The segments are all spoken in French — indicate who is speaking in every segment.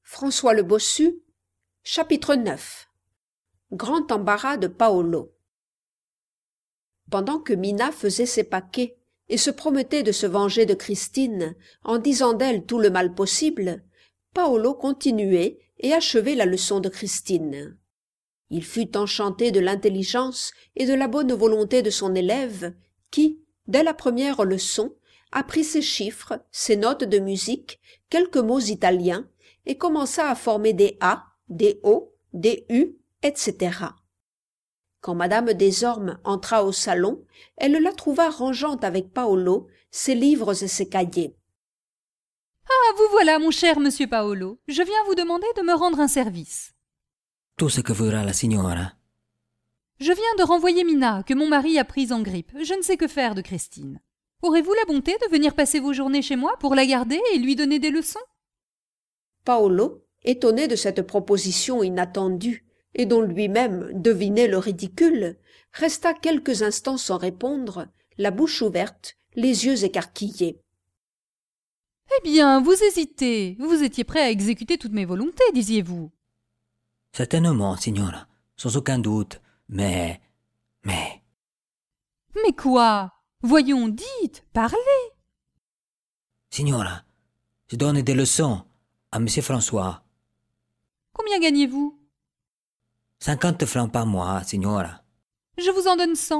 Speaker 1: François le Bossu, chapitre 9. Grand embarras de Paolo. Pendant que Mina faisait ses paquets et se promettait de se venger de Christine en disant d'elle tout le mal possible, Paolo continuait et achevait la leçon de Christine. Il fut enchanté de l'intelligence et de la bonne volonté de son élève qui, dès la première leçon, apprit ses chiffres, ses notes de musique, quelques mots italiens et commença à former des A, des O, des U, etc. Quand madame Desormes entra au salon, elle la trouva rangeant avec Paolo ses livres et ses cahiers.
Speaker 2: « Ah, vous voilà, mon cher monsieur Paolo. Je viens vous demander de me rendre un service. »«
Speaker 3: Tout ce que voudra la signora. » »«
Speaker 2: Je viens de renvoyer Mina, que mon mari a prise en grippe. Je ne sais que faire de Christine. Aurez-vous la bonté de venir passer vos journées chez moi pour la garder et lui donner des leçons ?»
Speaker 1: Paolo, étonné de cette proposition inattendue et dont lui-même devinait le ridicule, resta quelques instants sans répondre, la bouche ouverte, les yeux écarquillés.
Speaker 2: « Eh bien, vous hésitez. Vous étiez prêt à exécuter toutes mes volontés, disiez-vous. » »«
Speaker 3: Certainement, signora, sans aucun doute, mais... »«
Speaker 2: Mais quoi? Voyons, dites, parlez. » »«
Speaker 3: Signora, je donne des leçons à monsieur François. » »«
Speaker 2: Combien gagnez-vous? » »«
Speaker 3: 50 francs par mois, signora. »«
Speaker 2: Je vous en donne 100. » »«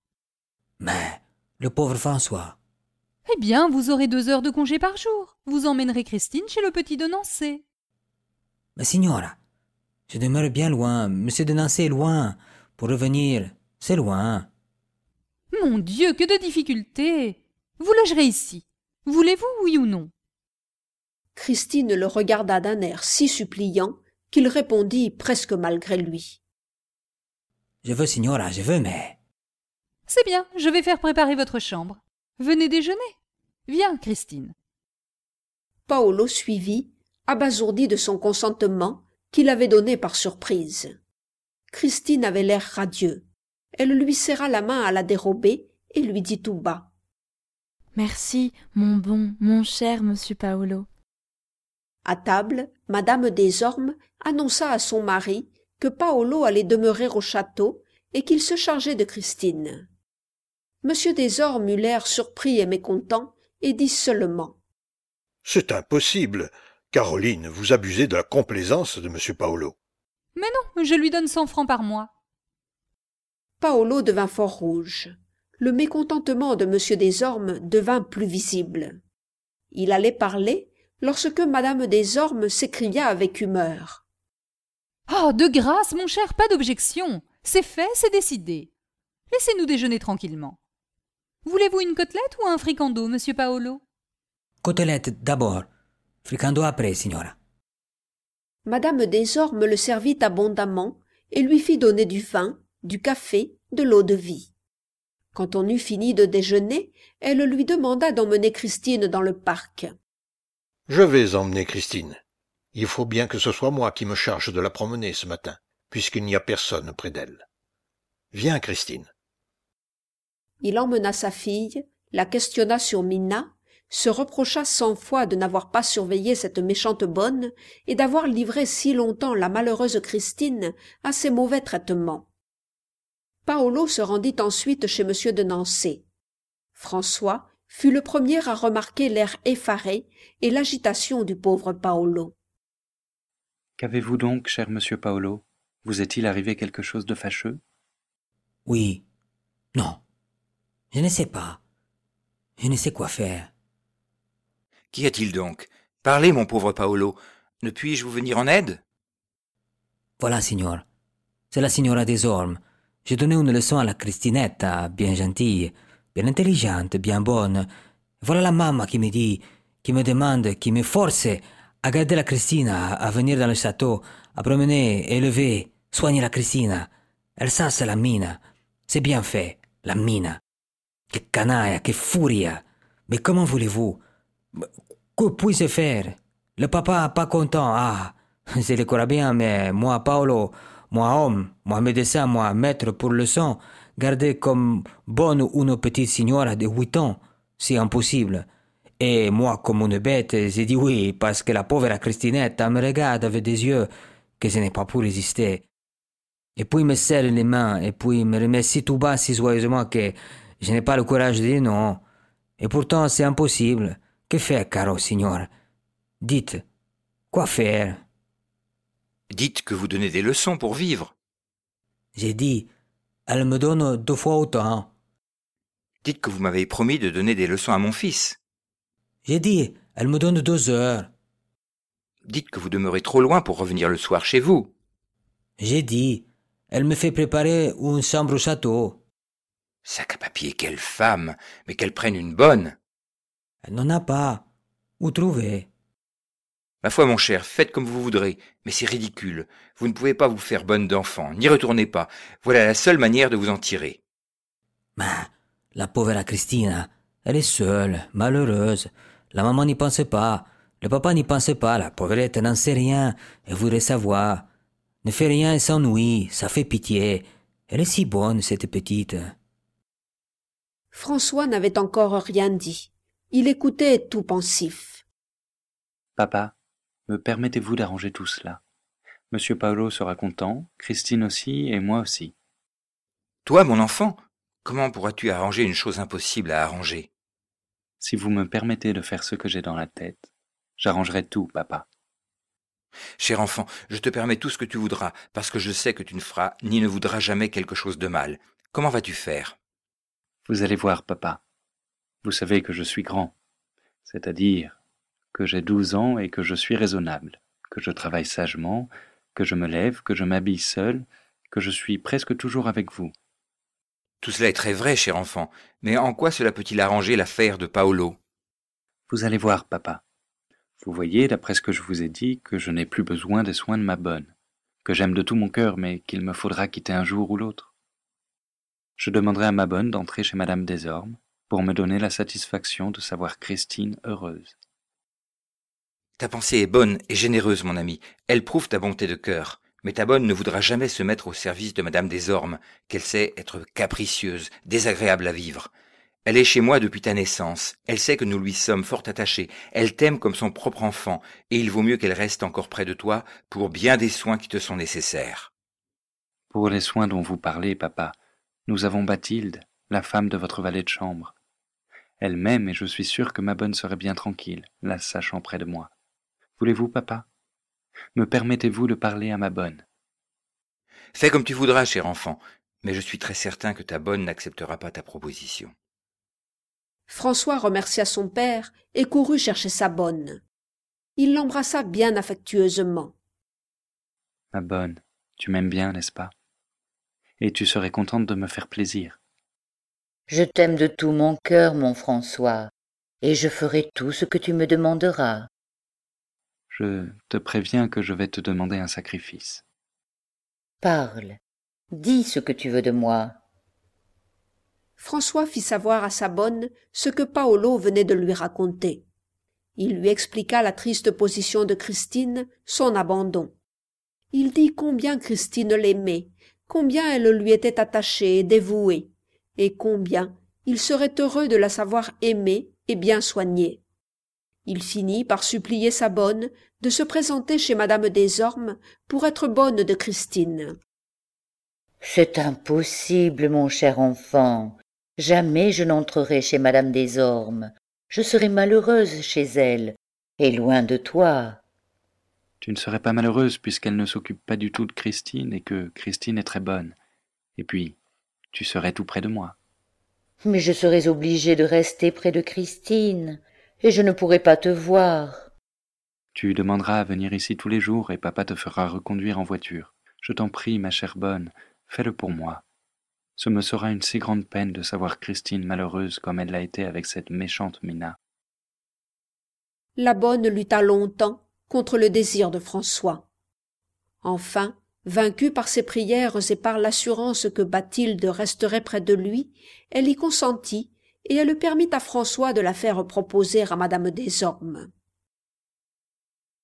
Speaker 3: Mais le pauvre François. » »«
Speaker 2: Eh bien, vous aurez 2 heures de congé par jour. Vous emmènerez Christine chez le petit de Nancy. »«
Speaker 3: Mais signora, je demeure bien loin. Monsieur de Nancy est loin. Pour revenir, c'est loin. » »«
Speaker 2: Mon Dieu, que de difficultés! Vous logerez ici. Voulez-vous, oui ou non? »
Speaker 1: Christine le regarda d'un air si suppliant qu'il répondit presque malgré lui.
Speaker 3: « Je veux, signora, je veux, mais... » »«
Speaker 2: C'est bien, je vais faire préparer votre chambre. Venez déjeuner. Viens, Christine. »
Speaker 1: Paolo suivit, abasourdi de son consentement qu'il avait donné par surprise. Christine avait l'air radieux. Elle lui serra la main à la dérobée et lui dit tout bas.
Speaker 4: « Merci, mon bon, mon cher monsieur Paolo. »
Speaker 1: À table, madame Desormes annonça à son mari que Paolo allait demeurer au château et qu'il se chargeait de Christine. Monsieur Desormes eut l'air surpris et mécontent et dit seulement:
Speaker 5: « C'est impossible. Caroline, vous abusez de la complaisance de monsieur Paolo. »«
Speaker 2: Mais non, je lui donne 100 francs par mois. »
Speaker 1: Paolo devint fort rouge. Le mécontentement de monsieur Desormes devint plus visible. Il allait parler lorsque madame Desormes s'écria avec humeur:
Speaker 2: « Oh, de grâce, mon cher, pas d'objection. C'est fait, c'est décidé. Laissez-nous déjeuner tranquillement. Voulez-vous une côtelette ou un fricando, monsieur Paolo? »«
Speaker 3: Côtelette d'abord, fricando après, signora. »
Speaker 1: Madame Desormes le servit abondamment et lui fit donner du vin, du café, de l'eau-de-vie. Quand on eut fini de déjeuner, elle lui demanda d'emmener Christine dans le parc.
Speaker 5: « Je vais emmener Christine. Il faut bien que ce soit moi qui me charge de la promener ce matin, puisqu'il n'y a personne près d'elle. Viens, Christine. »
Speaker 1: Il emmena sa fille, la questionna sur Mina, se reprocha 100 fois de n'avoir pas surveillé cette méchante bonne et d'avoir livré si longtemps la malheureuse Christine à ces mauvais traitements. Paolo se rendit ensuite chez monsieur de Nancy. François fut le premier à remarquer l'air effaré et l'agitation du pauvre Paolo.
Speaker 6: « Qu'avez-vous donc, cher monsieur Paolo? Vous est-il arrivé quelque chose de fâcheux? »«
Speaker 3: Oui. Non. Je ne sais pas. Je ne sais quoi faire. » »«
Speaker 7: Qu'y a-t-il donc? Parlez, mon pauvre Paolo. Ne puis-je vous venir en aide? » »«
Speaker 3: Voilà, signor. C'est la signora Desormes. J'ai donné une leçon à la Christinette, bien gentille, bien intelligente, bien bonne. Voilà la maman qui me dit, qui me demande, qui me force à garder la Christina, à venir dans le château, à promener, élever, soigner la Christina. Elle ça, c'est la mine. C'est bien fait, la mine. Que canaille, que furia. Mais comment voulez-vous? Que puis-je faire? Le papa pas content, ah, je le crois bien, mais moi, Paolo, moi homme, moi médecin, moi maître pour leçon, garder comme bonne une petite signora de 8 ans, c'est impossible. Et moi, comme une bête, j'ai dit oui, parce que la pauvre Christinette me regarde avec des yeux que je n'ai pas pu résister. Et puis il me serre les mains, et puis il me remercie tout bas si joyeusement que je n'ai pas le courage de dire non. Et pourtant, c'est impossible. Que faire, caro signor? Dites, quoi faire?
Speaker 7: Dites que vous donnez des leçons pour vivre.
Speaker 3: J'ai dit, elle me donne 2 fois autant.
Speaker 7: Dites que vous m'avez promis de donner des leçons à mon fils.
Speaker 3: J'ai dit, elle me donne 2 heures.
Speaker 7: Dites que vous demeurez trop loin pour revenir le soir chez vous.
Speaker 3: J'ai dit, elle me fait préparer une chambre au château.
Speaker 7: Sac à papier, quelle femme, mais qu'elle prenne une bonne.
Speaker 3: Elle n'en a pas. Où trouver?
Speaker 7: Ma foi, mon cher, faites comme vous voudrez, mais c'est ridicule. Vous ne pouvez pas vous faire bonne d'enfant, n'y retournez pas. Voilà la seule manière de vous en tirer.
Speaker 3: Mais la pauvre Christina, elle est seule, malheureuse. La maman n'y pensait pas. Le papa n'y pensait pas. La pauvrette n'en sait rien. Elle voudrait savoir. Ne fait rien et s'ennuie. Ça fait pitié. Elle est si bonne, cette petite.
Speaker 1: François n'avait encore rien dit. Il écoutait tout pensif.
Speaker 6: Papa, me permettez-vous d'arranger tout cela? Monsieur Paolo sera content, Christine aussi, et moi aussi.
Speaker 7: Toi, mon enfant, comment pourras-tu arranger une chose impossible à arranger?
Speaker 6: Si vous me permettez de faire ce que j'ai dans la tête, j'arrangerai tout, papa.
Speaker 7: Cher enfant, je te permets tout ce que tu voudras, parce que je sais que tu ne feras ni ne voudras jamais quelque chose de mal. Comment vas-tu faire?
Speaker 6: Vous allez voir, papa. Vous savez que je suis grand, c'est-à-dire que j'ai 12 ans et que je suis raisonnable, que je travaille sagement, que je me lève, que je m'habille seul, que je suis presque toujours avec vous.
Speaker 7: Tout cela est très vrai, cher enfant, mais en quoi cela peut-il arranger l'affaire de Paolo?
Speaker 6: Vous allez voir, papa. Vous voyez, d'après ce que je vous ai dit, que je n'ai plus besoin des soins de ma bonne, que j'aime de tout mon cœur, mais qu'il me faudra quitter un jour ou l'autre. Je demanderai à ma bonne d'entrer chez Madame Desormes pour me donner la satisfaction de savoir Christine heureuse.
Speaker 7: Ta pensée est bonne et généreuse, mon ami. Elle prouve ta bonté de cœur. Mais ta bonne ne voudra jamais se mettre au service de Madame Desormes, qu'elle sait être capricieuse, désagréable à vivre. Elle est chez moi depuis ta naissance. Elle sait que nous lui sommes fort attachés. Elle t'aime comme son propre enfant, et il vaut mieux qu'elle reste encore près de toi pour bien des soins qui te sont nécessaires.
Speaker 6: Pour les soins dont vous parlez, papa, nous avons Bathilde, la femme de votre valet de chambre. Elle m'aime et je suis sûr que ma bonne serait bien tranquille, la sachant près de moi. Voulez-vous, papa? Me permettez-vous de parler à ma bonne?
Speaker 7: Fais comme tu voudras, cher enfant, mais je suis très certain que ta bonne n'acceptera pas ta proposition.
Speaker 1: François remercia son père et courut chercher sa bonne. Il l'embrassa bien affectueusement.
Speaker 6: Ma bonne, tu m'aimes bien, n'est-ce pas? Et tu serais contente de me faire plaisir.
Speaker 8: Je t'aime de tout mon cœur, mon François, et je ferai tout ce que tu me demanderas.
Speaker 6: Je te préviens que je vais te demander un sacrifice.
Speaker 8: Parle, dis ce que tu veux de moi.
Speaker 1: François fit savoir à sa bonne ce que Paolo venait de lui raconter. Il lui expliqua la triste position de Christine, son abandon. Il dit combien Christine l'aimait, combien elle lui était attachée et dévouée, et combien il serait heureux de la savoir aimée et bien soignée. Il finit par supplier sa bonne de se présenter chez Madame Desormes pour être bonne de Christine.
Speaker 8: « C'est impossible, mon cher enfant. Jamais je n'entrerai chez Madame Desormes. Je serai malheureuse chez elle, et loin de toi. »
Speaker 6: Tu ne serais pas malheureuse puisqu'elle ne s'occupe pas du tout de Christine et que Christine est très bonne. Et puis, tu serais tout près de moi.
Speaker 8: « Mais je serais obligée de rester près de Christine, et je ne pourrai pas te voir. »
Speaker 6: Tu demanderas à venir ici tous les jours et papa te fera reconduire en voiture. Je t'en prie, ma chère bonne, fais-le pour moi. Ce me sera une si grande peine de savoir Christine malheureuse comme elle l'a été avec cette méchante Mina.
Speaker 1: La bonne lutta longtemps contre le désir de François. Enfin, vaincue par ses prières et par l'assurance que Bathilde resterait près de lui, elle y consentit et elle permit à François de la faire proposer à Madame Desormes.